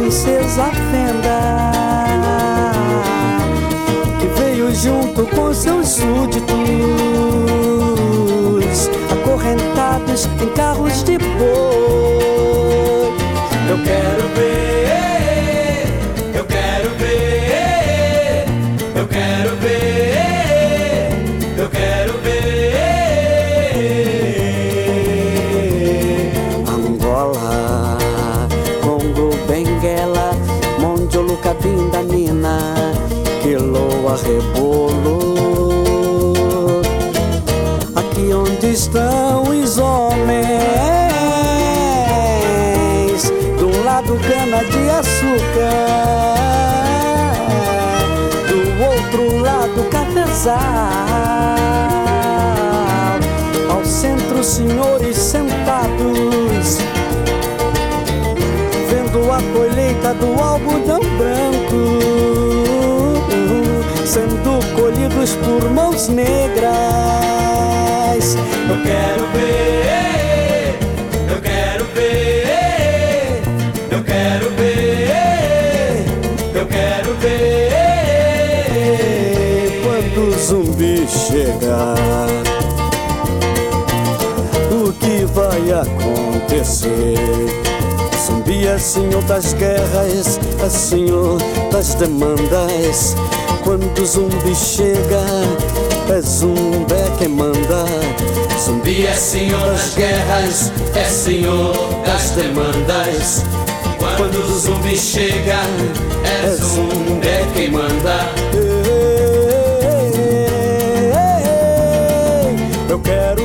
princesa Fenda, que veio junto com seus súditos, acorrentados em carros de boi. Eu quero ver, eu quero ver, eu quero ver, eu quero ver. Angola, Congo, Benguela, Mondiolo, Cabinda, Nina, Quiloa, Rebolo. Aqui onde estão os homens, de um lado cana de açúcar, do outro lado cafezal, ao centro senhores sentados, vendo a colheita do algodão branco, sendo colhidos por mãos negras. Eu quero ver, eu quero ver, eu quero ver, eu quero ver. Quando o zumbi chegar, o que vai acontecer? Zumbi é senhor das guerras, é senhor das demandas. Quando o zumbi chega, é Zumbi quem manda. Zumbi é senhor das guerras, é senhor das demandas. Quando o zumbi chega, é Zumbi quem manda. Eu quero